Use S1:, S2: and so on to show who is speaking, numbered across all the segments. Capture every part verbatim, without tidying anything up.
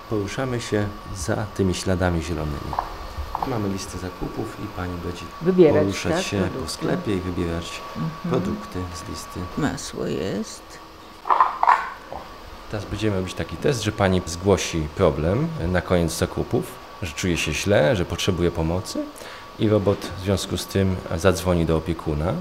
S1: Poruszamy się za tymi śladami zielonymi. Mamy listę zakupów i pani będzie
S2: wybierać,
S1: poruszać
S2: tak,
S1: się
S2: produkty.
S1: po sklepie i wybierać mhm. produkty z listy.
S2: Masło jest.
S1: Teraz będziemy robić taki test, że pani zgłosi problem na koniec zakupów, że czuje się źle, że potrzebuje pomocy i robot w związku z tym zadzwoni do opiekuna.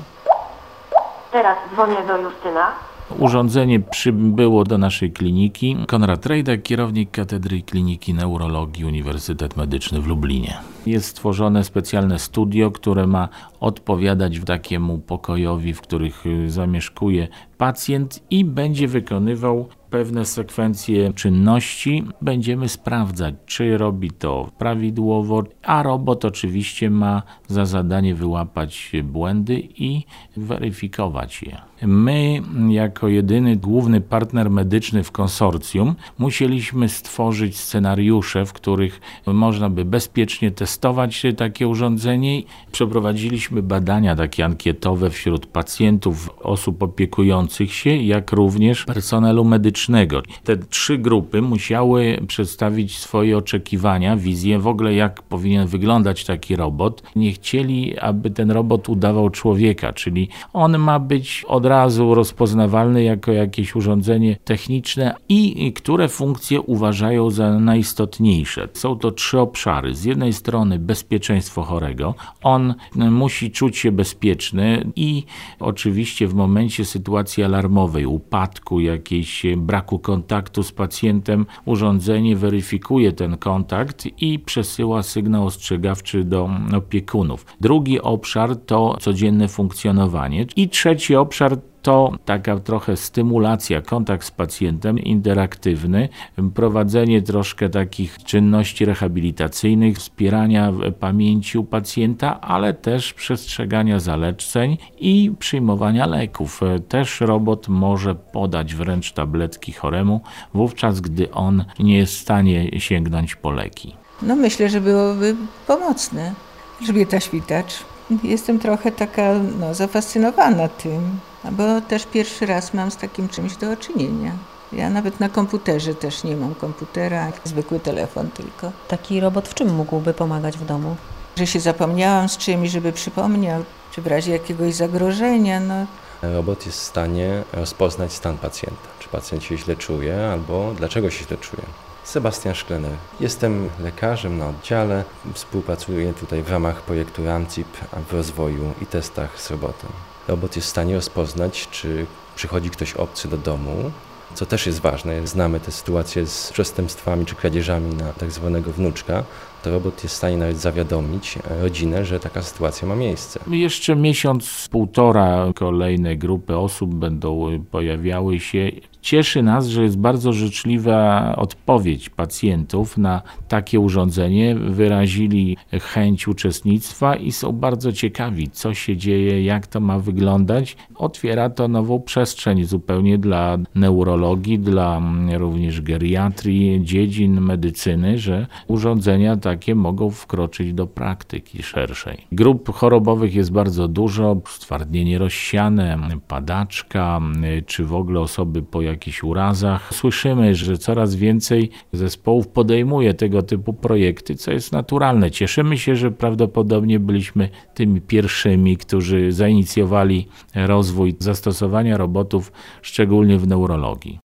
S3: Teraz dzwonię do Justyna.
S4: Urządzenie przybyło do naszej kliniki. Konrad Rejdek, kierownik Katedry Kliniki Neurologii Uniwersytet Medyczny w Lublinie. Jest stworzone specjalne studio, które ma odpowiadać takiemu pokojowi, w których zamieszkuje pacjent i będzie wykonywał pewne sekwencje czynności. Będziemy sprawdzać, czy robi to prawidłowo, a robot oczywiście ma za zadanie wyłapać błędy i weryfikować je. My, jako jedyny główny partner medyczny w konsorcjum, musieliśmy stworzyć scenariusze, w których można by bezpiecznie testować takie urządzenie. Przeprowadziliśmy badania takie ankietowe wśród pacjentów, osób opiekujących się, jak również personelu medycznego. Te trzy grupy musiały przedstawić swoje oczekiwania, wizję w ogóle, jak powinien wyglądać taki robot. Nie chcieli, aby ten robot udawał człowieka, czyli on ma być od razu rozpoznawalny jako jakieś urządzenie techniczne i które funkcje uważają za najistotniejsze. Są to trzy obszary. Z jednej strony bezpieczeństwo chorego. On musi czuć się bezpieczny i oczywiście w momencie sytuacji alarmowej, upadku, jakiejś braku kontaktu z pacjentem, urządzenie weryfikuje ten kontakt i przesyła sygnał ostrzegawczy do opiekunów. Drugi obszar to codzienne funkcjonowanie i trzeci obszar to taka trochę stymulacja, kontakt z pacjentem interaktywny, prowadzenie troszkę takich czynności rehabilitacyjnych, wspierania pamięci u pacjenta, ale też przestrzegania zaleceń i przyjmowania leków. Też robot może podać wręcz tabletki choremu, wówczas gdy on nie jest w stanie sięgnąć po leki.
S2: No myślę, że byłoby pomocne. Elżbieta Świtacz. Jestem trochę taka no, zafascynowana tym, bo też pierwszy raz mam z takim czymś do czynienia. Ja nawet na komputerze też nie mam komputera, zwykły telefon tylko.
S5: Taki robot w czym mógłby pomagać w domu?
S2: Że się zapomniałam z czymś, żeby przypomniał, czy w razie jakiegoś zagrożenia. No.
S1: Robot jest w stanie rozpoznać stan pacjenta, czy pacjent się źle czuje, albo dlaczego się źle czuje. Sebastian Szklener. Jestem lekarzem na oddziale, współpracuję tutaj w ramach projektu RAMCIP w rozwoju i testach z robotem. Robot jest w stanie rozpoznać, czy przychodzi ktoś obcy do domu, co też jest ważne. Znamy te sytuacje z przestępstwami czy kradzieżami na tak zwanego wnuczka. To robot jest w stanie nawet zawiadomić rodzinę, że taka sytuacja ma miejsce.
S4: Jeszcze miesiąc, półtora kolejne grupy osób będą pojawiały się. Cieszy nas, że jest bardzo życzliwa odpowiedź pacjentów na takie urządzenie. Wyrazili chęć uczestnictwa i są bardzo ciekawi, co się dzieje, jak to ma wyglądać. Otwiera to nową przestrzeń zupełnie dla neurologii, dla również geriatrii, dziedzin medycyny, że urządzenia takie mogą wkroczyć do praktyki szerszej. Grup chorobowych jest bardzo dużo, stwardnienie rozsiane, padaczka, czy w ogóle osoby po jakichś urazach. Słyszymy, że coraz więcej zespołów podejmuje tego typu projekty, co jest naturalne. Cieszymy się, że prawdopodobnie byliśmy tymi pierwszymi, którzy zainicjowali rozwój zastosowania robotów, szczególnie w neurologii.